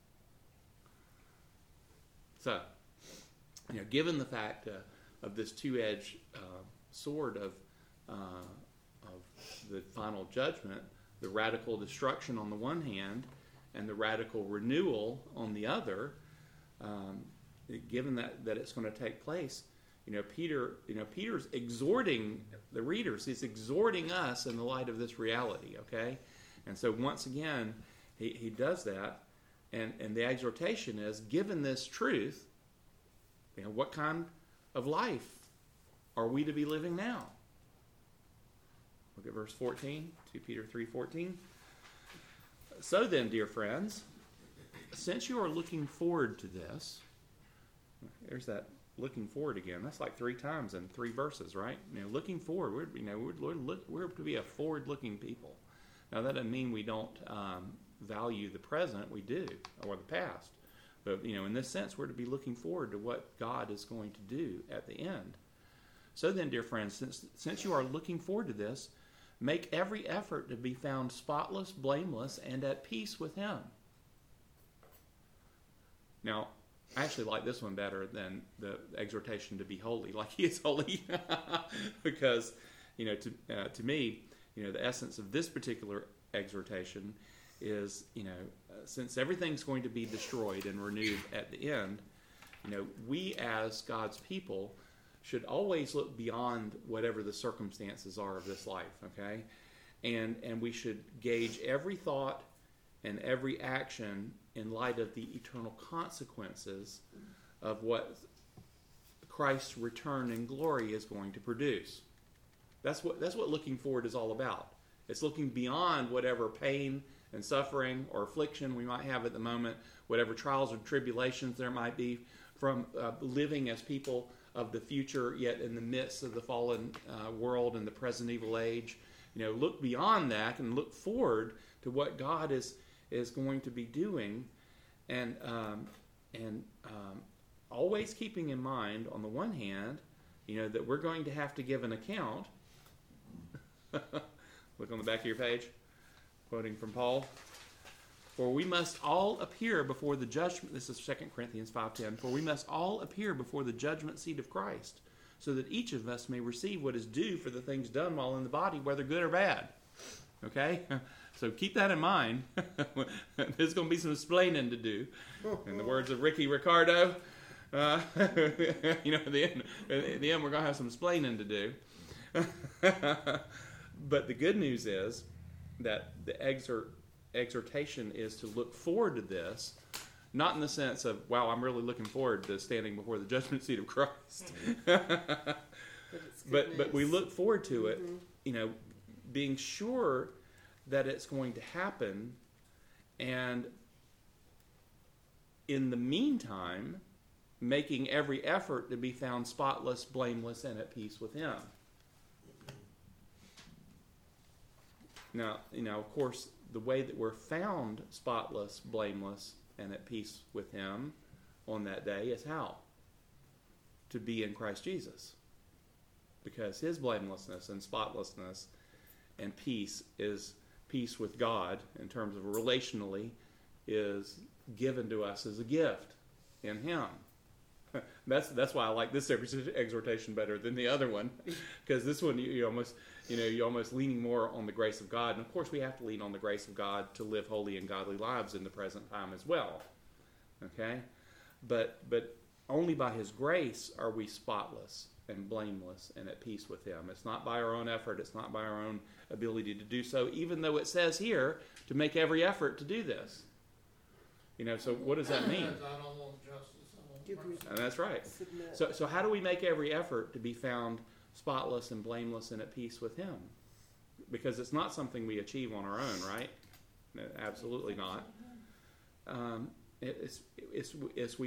So, you know, given the fact uh, of this two-edged uh, sword of uh, of the final judgment, the radical destruction on the one hand, and the radical renewal on the other, um, given that, that it's going to take place, you know, Peter, you know, Peter's exhorting the readers. He's exhorting us in the light of this reality. Okay, and so once again, he, he does that, and and the exhortation is, given this truth, you know, what kind of life are we to be living now? Look at verse fourteen, Second Peter three fourteen. So then, dear friends, since you are looking forward to this, there's that looking forward again. That's like three times in three verses, right? You know, looking forward. We're, you know, we're, we're, we're to be a forward-looking people. Now, that doesn't mean we don't um, value the present. We do, or the past. But, you know, in this sense, we're to be looking forward to what God is going to do at the end. So then, dear friends, since, since you are looking forward to this, make every effort to be found spotless, blameless, and at peace with Him. Now, I actually like this one better than the exhortation to be holy, like He is holy, because, you know, to uh, to me, you know, the essence of this particular exhortation is, you know, uh, since everything's going to be destroyed and renewed at the end, you know, we as God's people should always look beyond whatever the circumstances are of this life, okay? And and we should gauge every thought and every action in light of the eternal consequences of what Christ's return in glory is going to produce. That's what that's what looking forward is all about. It's looking beyond whatever pain and suffering or affliction we might have at the moment, whatever trials or tribulations there might be from uh, living as people of the future, yet in the midst of the fallen uh, world and the present evil age. You know, look beyond that and look forward to what God is is going to be doing, and um, and um, always keeping in mind, on the one hand, you know, that we're going to have to give an account. Look on the back of your page, quoting from Paul. For we must all appear before the judgment, this is Second Corinthians five ten, for we must all appear before the judgment seat of Christ, so that each of us may receive what is due for the things done while in the body, whether good or bad. Okay? So keep that in mind. There's going to be some explaining to do. In the words of Ricky Ricardo, uh, you know, at the end, at the end we're going to have some explaining to do. But the good news is that the exhort, exhortation is to look forward to this, not in the sense of, wow, I'm really looking forward to standing before the judgment seat of Christ. But, it's good but but we news. look forward to it, Mhm. you know, being sure that it's going to happen, and in the meantime, making every effort to be found spotless, blameless, and at peace with Him. Now, you know, of course, the way that we're found spotless, blameless, and at peace with Him on that day is how? To be in Christ Jesus. Because His blamelessness and spotlessness and peace is peace with God in terms of relationally is given to us as a gift in Him. That's that's why I like this exhortation better than the other one, because this one you, you almost you know you're almost leaning more on the grace of God, and of course we have to lean on the grace of God to live holy and godly lives in the present time as well. Okay, but but only by His grace are we spotless and blameless and at peace with Him. It's not by our own effort. It's not by our own ability to do so, even though it says here to make every effort to do this. You know, so what does that mean? Give your- And that's right. submit. So, so how do we make every effort to be found spotless and blameless and at peace with Him? Because it's not something we achieve on our own, right? No, absolutely not. Um, it, it's, it's, it's we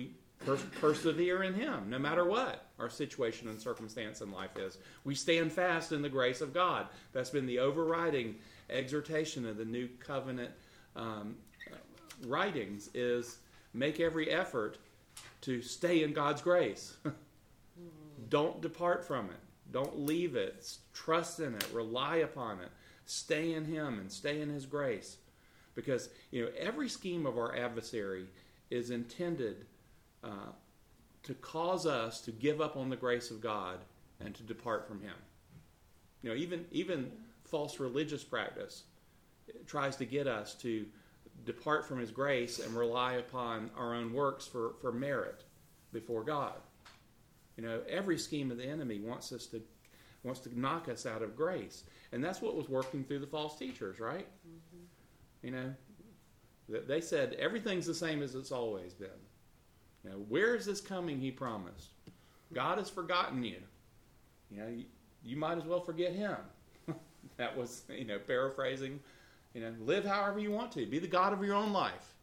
Per- persevere in Him, no matter what our situation and circumstance in life is. We stand fast in the grace of God. That's been the overriding exhortation of the New Covenant um, writings, is make every effort to stay in God's grace. Don't depart from it. Don't leave it. Trust in it. Rely upon it. Stay in Him and stay in His grace. Because, you know, every scheme of our adversary is intended uh, to cause us to give up on the grace of God and to depart from Him. You know, even even false religious practice tries to get us to depart from His grace and rely upon our own works for, for merit before God. You know, every scheme of the enemy wants us to wants to knock us out of grace. And that's what was working through the false teachers, right? Mm-hmm. You know, they said everything's the same as it's always been. You know, where is this coming He promised? God has forgotten you. You know, you, you might as well forget Him. That was, you know, paraphrasing. You know, live however you want to. Be the God of your own life.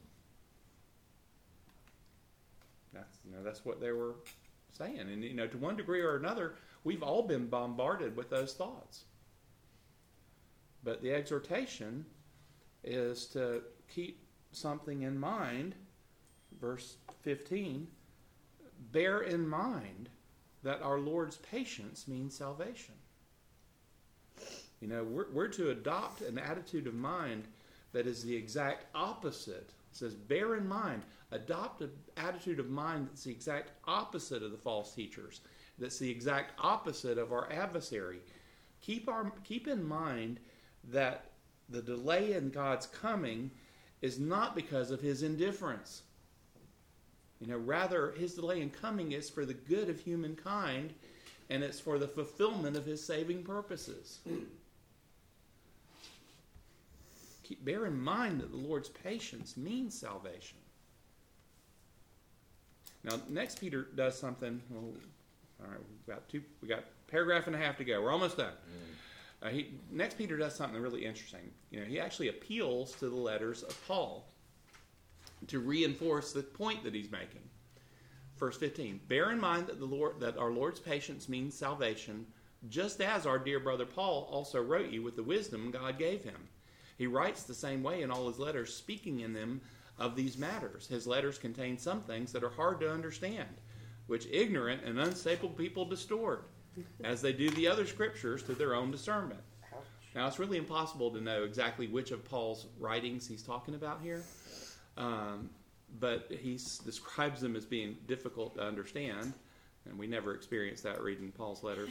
That's, you know, that's what they were saying. And, you know, to one degree or another, we've all been bombarded with those thoughts. But the exhortation is to keep something in mind. Verse fifteen, bear in mind that our Lord's patience means salvation. You know, we're, we're to adopt an attitude of mind that is the exact opposite. It says, bear in mind, adopt an attitude of mind that's the exact opposite of the false teachers. That's the exact opposite of our adversary. Keep our keep in mind that the delay in God's coming is not because of His indifference. You know, rather, His delay in coming is for the good of humankind, and it's for the fulfillment of His saving purposes. Keep, bear in mind that the Lord's patience means salvation. Now, next Peter does something. Well, all right, we've got two. We got a paragraph and a half to go. We're almost done. Mm. Uh, he, next, Peter does something really interesting. You know, he actually appeals to the letters of Paul to reinforce the point that he's making. Verse fifteen: bear in mind that the Lord, that our Lord's patience means salvation, just as our dear brother Paul also wrote you with the wisdom God gave him. He writes the same way in all his letters, speaking in them of these matters. His letters contain some things that are hard to understand, which ignorant and unstable people distort, as they do the other scriptures to their own discernment. Now, it's really impossible to know exactly which of Paul's writings he's talking about here, um, but he describes them as being difficult to understand, and we never experienced that reading Paul's letters,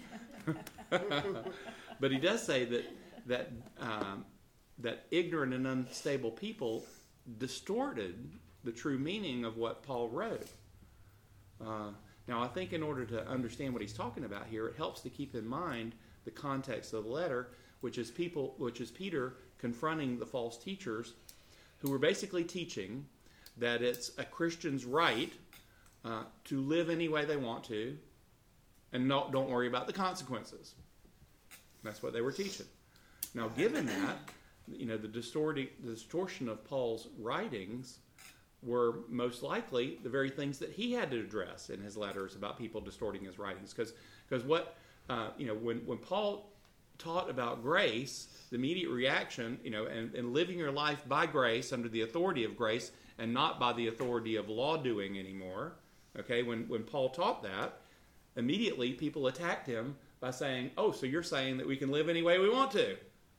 right? But he does say that that um, that ignorant and unstable people distorted the true meaning of what Paul wrote. Uh, now, I think in order to understand what he's talking about here, it helps to keep in mind the context of the letter, which is people, which is Peter confronting the false teachers who were basically teaching that it's a Christian's right uh, to live any way they want to, and not, don't worry about the consequences. That's what they were teaching. Now, given that, you know, the, distorti- the distortion of Paul's writings were most likely the very things that he had to address in his letters about people distorting his writings. Because because what, uh, you know, when, when Paul taught about grace, the immediate reaction, you know, and, and living your life by grace, under the authority of grace, and not by the authority of law doing anymore, okay, when, when Paul taught that, immediately people attacked him by saying, oh, so you're saying that we can live any way we want to.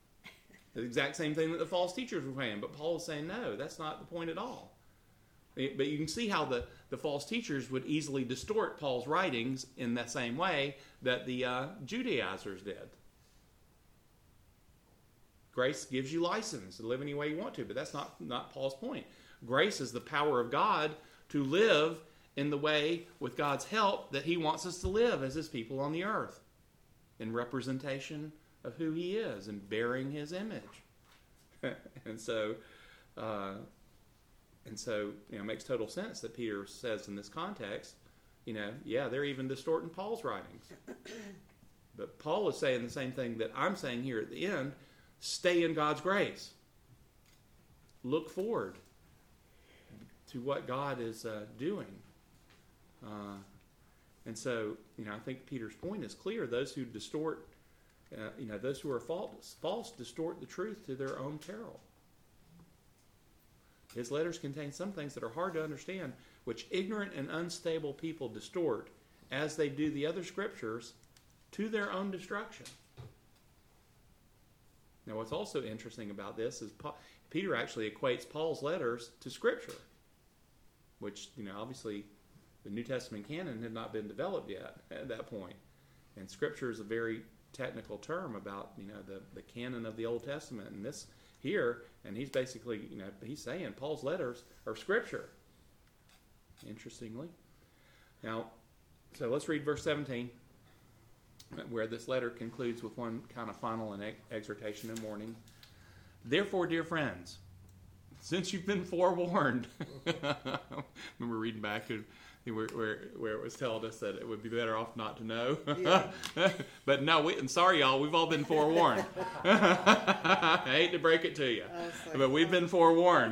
The exact same thing that the false teachers were saying. But Paul is saying, no, that's not the point at all. But you can see how the, the false teachers would easily distort Paul's writings in that same way that the uh, Judaizers did. Grace gives you license to live any way you want to, but that's not, not Paul's point. Grace is the power of God to live in the way, with God's help, that He wants us to live as His people on the earth, in representation of who He is and bearing His image. and so, uh, and so, you know, it makes total sense that Peter says in this context, you know, yeah, they're even distorting Paul's writings. But Paul is saying the same thing that I'm saying here at the end: stay in God's grace. Look forward. to what God is uh, doing. Uh, and so, you know, I think Peter's point is clear. Those who distort, uh, you know, those who are false, false distort the truth to their own peril. His letters contain some things that are hard to understand, which ignorant and unstable people distort, as they do the other scriptures, to their own destruction. Now, what's also interesting about this is Paul, Peter actually equates Paul's letters to Scripture, which, you know, obviously the New Testament canon had not been developed yet at that point. And Scripture is a very technical term about, you know, the, the canon of the Old Testament. And this here, and he's basically, you know, he's saying Paul's letters are Scripture, interestingly. Now, so let's read verse seventeen, where this letter concludes with one kind of final and exhortation and warning. Therefore, dear friends, since you've been forewarned, remember reading back to where, where, where it was told us that it would be better off not to know. Yeah. But no, we, and sorry, y'all, we've all been forewarned. I hate to break it to you, Like, but we've been forewarned.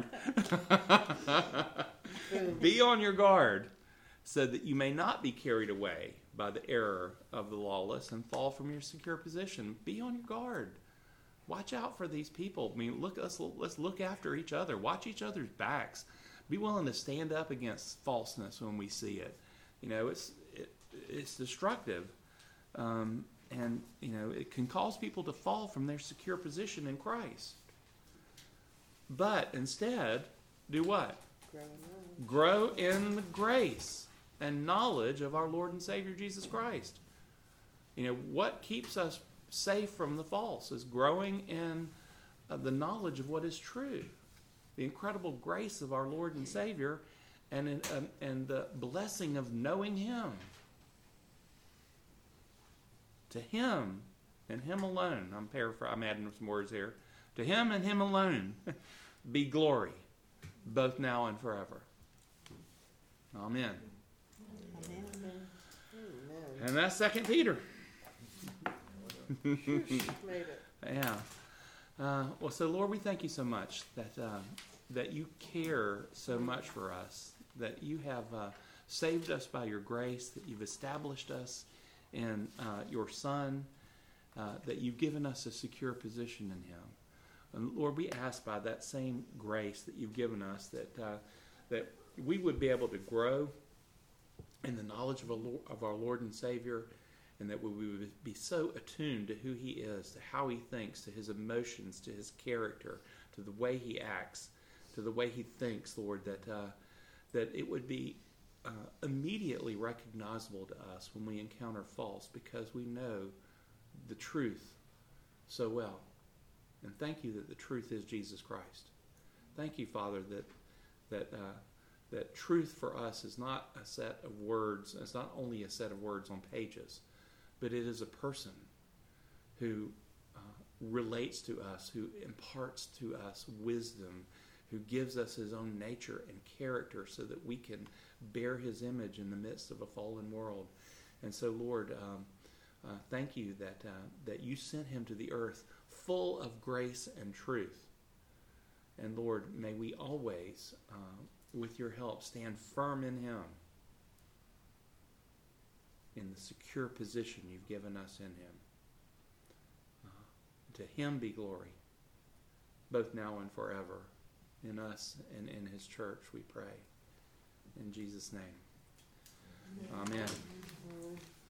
Be on your guard, so that you may not be carried away by the error of the lawless and fall from your secure position. Be on your guard. Watch out for these people. I mean, look, let's, let's look after each other. Watch each other's backs. Be willing to stand up against falseness when we see it. You know, it's it, it's destructive, um, and you know it can cause people to fall from their secure position in Christ. But instead, do what? grow in love. Grow in the grace and knowledge of our Lord and Savior Jesus Christ. You know, what keeps us safe from the false is growing in uh, the knowledge of what is true, the incredible grace of our Lord and Savior, and in, um, and the blessing of knowing Him. To Him and Him alone, I'm paraphrasing, I'm adding some words here. To Him and Him alone be glory, both now and forever. Amen. Amen. Amen. And that's Second Peter. Made it. Yeah. Uh, well, so Lord, we thank you so much that uh, that you care so much for us, that you have uh, saved us by your grace, that you've established us in uh, your Son, uh, that you've given us a secure position in Him. And Lord, we ask by that same grace that you've given us that uh, that we would be able to grow in the knowledge of, a Lord, of our Lord and Savior, and that we would be so attuned to who He is, to how He thinks, to His emotions, to His character, to the way He acts, to the way He thinks, Lord, that uh, that it would be uh, immediately recognizable to us when we encounter false, because we know the truth so well. And thank you that the truth is Jesus Christ. Thank you, Father, that that uh, that truth for us is not a set of words. It's not only a set of words on pages, but it is a person who uh, relates to us, who imparts to us wisdom, who gives us His own nature and character so that we can bear His image in the midst of a fallen world. And so, Lord, um, uh, thank you that uh, that you sent Him to the earth full of grace and truth. And Lord, may we always, uh, with your help, stand firm in Him, in the secure position you've given us in Him. Uh, to Him be glory, both now and forever, in us and in His church, we pray. In Jesus' name. Amen.